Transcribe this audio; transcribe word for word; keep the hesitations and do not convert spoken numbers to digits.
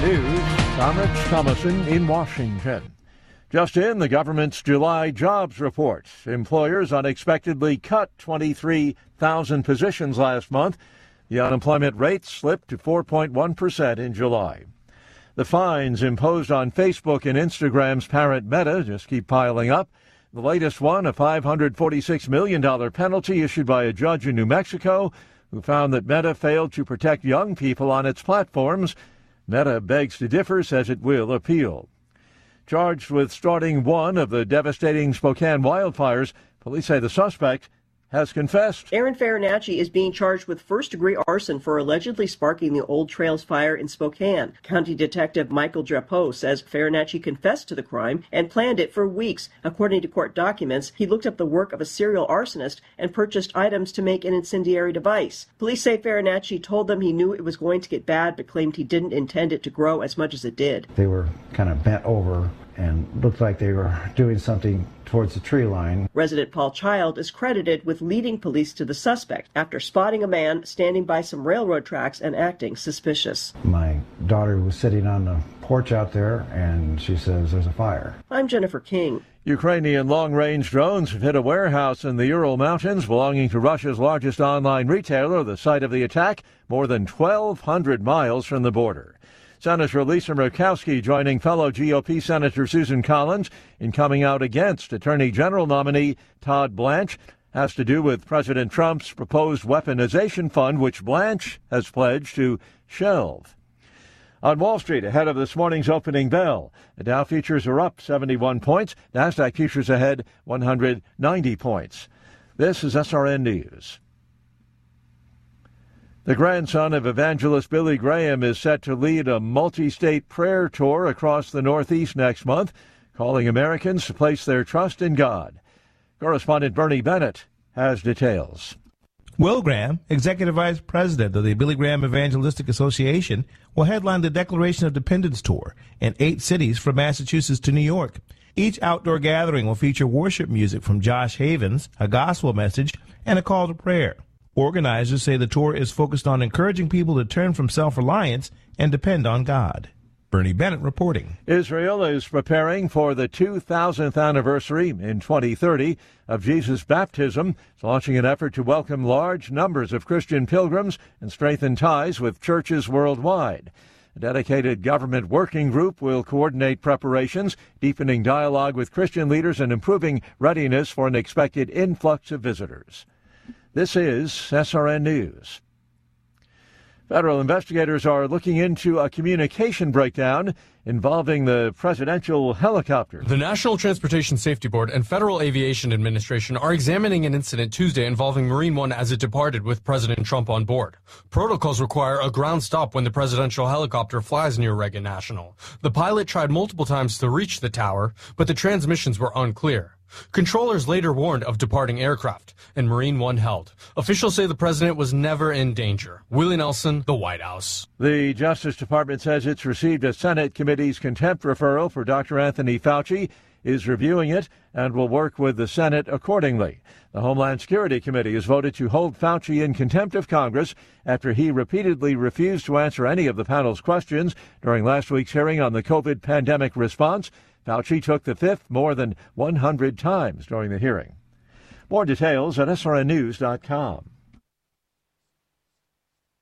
News, I'm Rich Thomason in Washington. Just in, the government's July jobs report. Employers unexpectedly cut twenty-three thousand positions last month. The unemployment rate slipped to four point one percent in July. The fines imposed on Facebook and Instagram's parent Meta just keep piling up. The latest one, a five hundred forty-six million dollars penalty issued by a judge in New Mexico who found that Meta failed to protect young people on its platforms. Meta begs to differ, says it will appeal. Charged with starting one of the devastating Spokane wildfires, police say the suspect has confessed. Aaron Farinacci is being charged with first-degree arson for allegedly sparking the Old Trails fire in Spokane. County Detective Michael Drapeau says Farinacci confessed to the crime and planned it for weeks. According to court documents, he looked up the work of a serial arsonist and purchased items to make an incendiary device. Police say Farinacci told them he knew it was going to get bad, but claimed he didn't intend it to grow as much as it did. They were kind of bent over and looked like they were doing something towards the tree line. Resident Paul Child is credited with leading police to the suspect after spotting a man standing by some railroad tracks and acting suspicious. My daughter was sitting on the porch out there, and she says there's a fire. I'm Jennifer King. Ukrainian long-range drones have hit a warehouse in the Ural Mountains belonging to Russia's largest online retailer, the site of the attack, more than twelve hundred miles from the border. Senator Lisa Murkowski joining fellow G O P Senator Susan Collins in coming out against Attorney General nominee Todd Blanche. Has to do with President Trump's proposed weaponization fund, which Blanche has pledged to shelve. On Wall Street, ahead of this morning's opening bell, the Dow futures are up seventy-one points. NASDAQ futures ahead one hundred ninety points. This is S R N News. The grandson of evangelist Billy Graham is set to lead a multi-state prayer tour across the Northeast next month, calling Americans to place their trust in God. Correspondent Bernie Bennett has details. Will Graham, Executive Vice President of the Billy Graham Evangelistic Association, will headline the Declaration of Dependence Tour in eight cities from Massachusetts to New York. Each outdoor gathering will feature worship music from Josh Havens, a gospel message, and a call to prayer. Organizers say the tour is focused on encouraging people to turn from self-reliance and depend on God. Bernie Bennett reporting. Israel is preparing for the two thousandth anniversary in twenty thirty of Jesus' baptism. It's launching an effort to welcome large numbers of Christian pilgrims and strengthen ties with churches worldwide. A dedicated government working group will coordinate preparations, deepening dialogue with Christian leaders and improving readiness for an expected influx of visitors. This is S R N News. Federal investigators are looking into a communication breakdown involving the presidential helicopter. The National Transportation Safety Board and Federal Aviation Administration are examining an incident Tuesday involving Marine One as it departed with President Trump on board. Protocols require a ground stop when the presidential helicopter flies near Reagan National. The pilot tried multiple times to reach the tower, but the transmissions were unclear. Controllers later warned of departing aircraft, and Marine One held. Officials say the president was never in danger. Willie Nelson, the White House. The Justice Department says it's received a Senate committee's contempt referral for Doctor Anthony Fauci, is reviewing it, and will work with the Senate accordingly. The Homeland Security Committee has voted to hold Fauci in contempt of Congress after he repeatedly refused to answer any of the panel's questions during last week's hearing on the COVID pandemic response. Fauci took the fifth more than one hundred times during the hearing. More details at S R N news dot com.